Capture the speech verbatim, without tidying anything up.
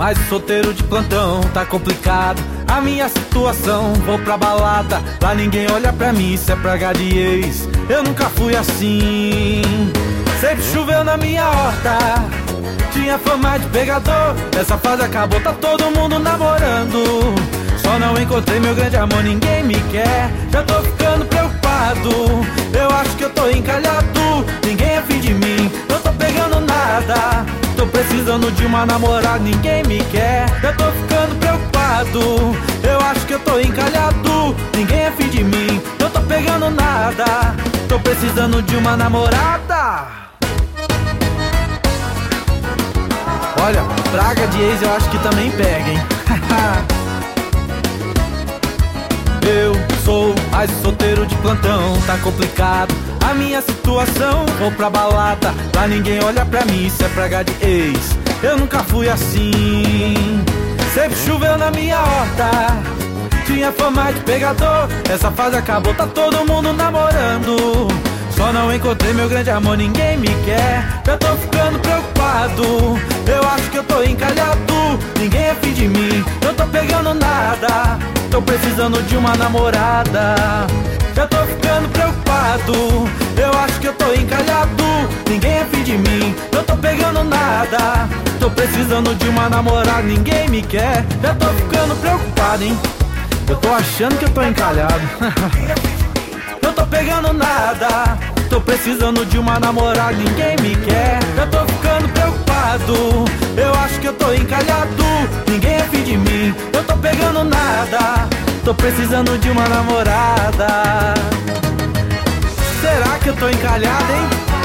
mas o solteiro de plantão tá complicado. A minha situação, vou pra balada, lá ninguém olha pra mim, isso é praga de ex. Eu nunca fui assim. Sempre choveu na minha horta, tinha fama de pegador. Essa fase acabou, tá todo mundo namorando. Só não encontrei meu grande amor, ninguém me quer. Já tô ficando preocupado, eu acho que eu tô encalhado. Ninguém é fim de mim, não tô pegando nada. Tô precisando de uma namorada, ninguém me quer. Já tô ficando preocupado, eu acho que eu tô encalhado. Ninguém é fim de mim, não tô pegando nada. Tô precisando de uma namorada. Olha, praga de ex eu acho que também pega, hein? Eu sou mais solteiro de plantão, tá complicado a minha situação. Vou pra balada, lá ninguém olha pra mim, isso é praga de ex. Eu nunca fui assim. Sempre choveu na minha horta, tinha fama de pegador. Essa fase acabou, tá todo mundo namorando. Só não encontrei meu grande amor, ninguém me quer. Já tô ficando preocupado, eu acho que eu tô encalhado. Ninguém é fim de mim, não tô pegando nada. Tô precisando de uma namorada. Já tô ficando preocupado, eu acho que eu tô encalhado. Ninguém é fim de mim, não tô pegando nada. Tô precisando de uma namorada, ninguém me quer. Já tô ficando preocupado, hein? Eu tô achando que eu tô encalhado. Não tô pegando nada, tô precisando de uma namorada, ninguém me quer. Já tô ficando preocupado, eu acho que eu tô encalhado. Ninguém é fim de mim, não tô pegando nada. Tô precisando de uma namorada. Será que eu tô encalhado, hein?